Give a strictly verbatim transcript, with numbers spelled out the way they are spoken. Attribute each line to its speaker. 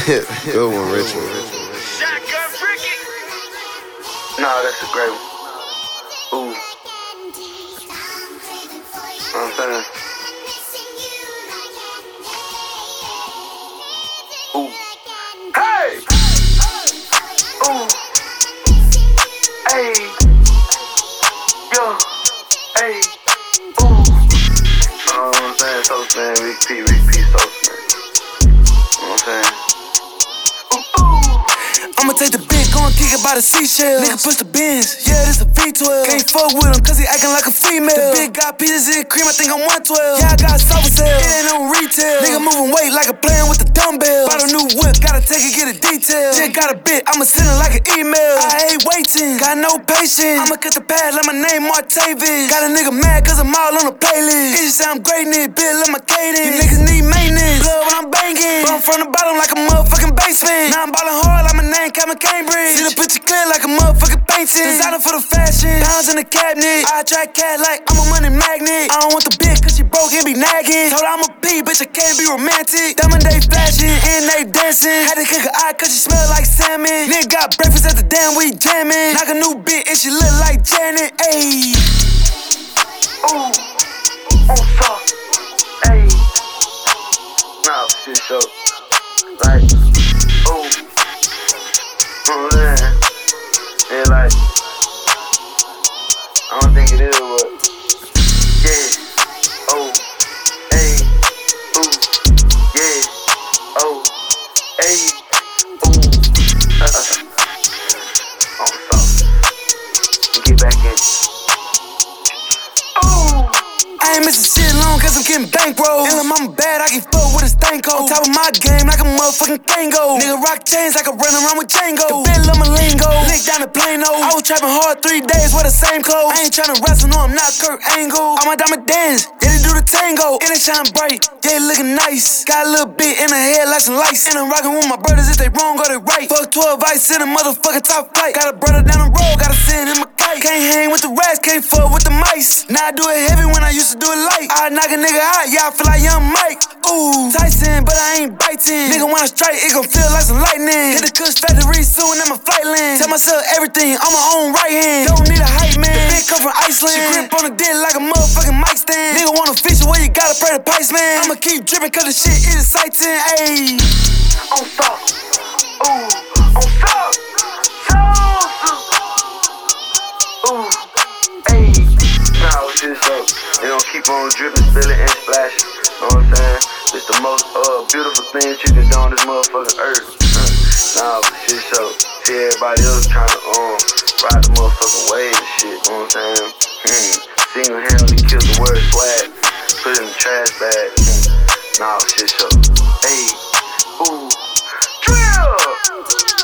Speaker 1: Good one, Richard.
Speaker 2: Shotgun Ricky.
Speaker 3: Nah, that's a great one. Ooh. You know what I'm saying? Ooh. Hey! Ooh. Hey. Yo. Hey. Ooh. You know what I'm saying? Toast, man. Rick P, Rick P, Toast, man. You know what I'm saying?
Speaker 4: I'ma take the big, gon' kick it by the seashell. Nigga push the Benz, yeah, this a V twelve. Can't fuck with him cause he acting like a female. The big got pieces in cream, I think I'm one twelve. Yeah, I got soft sell, it ain't on retail. Nigga moving weight like a playing with the dumbbells. Bought a new whip, gotta take it, get a detail. Just got a bit, I'ma send it like an email. I hate waiting, got no patience. I'ma cut the pad like my name Martavis. Got a nigga mad cause I'm all on the playlist. It just sound great, nigga, bit like my cadence. You niggas need maintenance, blood when I'm banging. But I'm from the bottom like a motherfucking basement. Now I'm ballin' hard like my name Kevin Cambridge. See the picture clear like a motherfucking painting. Designer for the fashion, pounds in the cabinet. I attract cat like I'm a money magnet. I don't want the bitch cause she broke and be nagging. Told her I'm a P, bitch, I can't be romantic. Diamond they flashing and they dancing. Had to kick her eye cause she smell like salmon. Nigga got breakfast at the damn we jamming. Knock a new bitch and she look like Janet. Ayy.
Speaker 3: Ooh. On top. Ayy. Nah, shit so. Like. Ooh. Oh man, yeah, like, I don't think it is, but yeah, oh, hey, ooh, yeah, oh, hey, ooh, oh, so, get back in. Ooh.
Speaker 4: I ain't missing shit long cause I'm getting bankroll. And I'm bad, I can fuck with a stanko. On top of my game like a motherfucking tango. Nigga rock chains like I run around with Django. The bill of my lingo, lick down the Plano. I was trapping hard three days with the same clothes. I ain't tryna wrestle, no I'm not Kurt Angle. All my diamond dance, yeah they do the tango. And they shine bright, yeah they looking nice. Got a little bit in the head like some lights. And I'm rocking with my brothers, if they wrong or they right. Fuck twelve ice in a motherfucking top flight. Got a brother down the road, gotta send him a kite. Can't hang with the rats, can't fuck with the mice. Now I do it heavy when I used to do it light. I knock a nigga out, yeah I feel like young Mike. Ooh, Tyson, but I ain't biting. Nigga when I strike, it gon' feel like some lightning. Hit the Kush factory soon, I'm a flight land. Tell myself everything, I'm my own right hand. Don't need a hype man, the bitch come from Iceland. She grip on the dick like a motherfucking mic stand. Nigga wanna fish where you gotta pray the price man. I'ma keep drippin' cause the shit is exciting, ayy.
Speaker 3: On top, ooh, on top, ooh, ayy. Nah, shit so, they gon' keep on drippin', spillin', and splashing. Know what I'm saying? It's the most uh beautiful thing that you can do on this motherfucking earth. Nah, but shit so, see everybody else tryna um ride the motherfucking wave and shit. Know what I'm saying? Hmm. Single-handedly kill the word swag, put it in the trash bag. Hmm. Nah, shit so, hey, ooh, drill.